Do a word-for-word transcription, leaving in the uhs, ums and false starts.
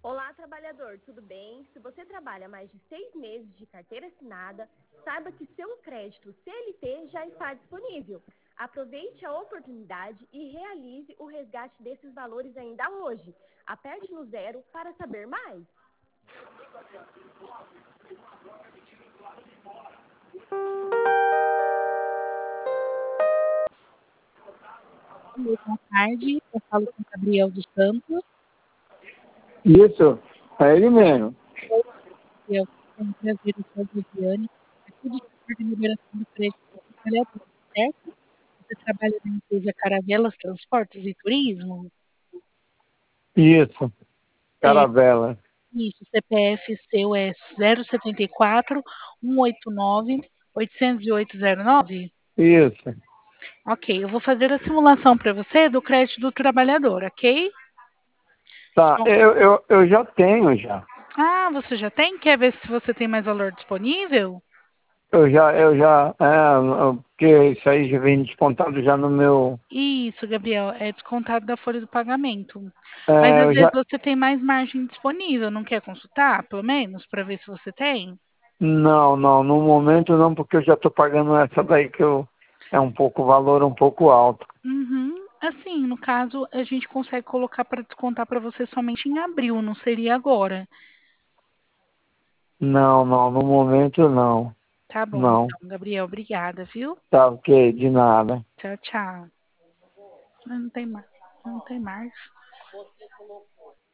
Olá, trabalhador, tudo bem? Se você trabalha mais de seis meses de carteira assinada, saiba que seu crédito C L T já está disponível. Aproveite a oportunidade e realize o resgate desses valores ainda hoje. Aperte no zero para saber mais. Oi, boa tarde, eu falo com o Gabriel dos Santos. Isso, é ele mesmo. Oi, Gabriel, é um prazer, eu sou a Viviane, aqui do setor de liberação do crédito do trabalhador, certo? Você trabalha na empresa Caravelas Transportes e Turismo? Isso, É, caravela. isso, o C P F seu é zero setenta e quatro, cento e oitenta e nove, oitocentos e oito zero nove? Isso. Ok, eu vou fazer a simulação para você do crédito do trabalhador, ok? Tá, Só- eu, eu, eu já tenho já. Ah, você já tem? Quer ver se você tem mais valor disponível? Eu já, eu já, é, porque isso aí já vem descontado já no meu. Isso, Gabriel, é descontado da folha do pagamento. Mas É, às eu vezes já. você tem mais margem disponível, não quer consultar, pelo menos, para ver se você tem? Não, não, no momento não, porque eu já estou pagando essa daí que eu, é um pouco, o valor um pouco alto. Uhum. Assim, no caso, a gente consegue colocar para descontar para você somente em abril, não seria agora. Não, não, no momento não. Tá bom, Não. então, Gabriel, obrigada, viu? Tá ok, de nada. Tchau, tchau. Não tem mais, não tem mais.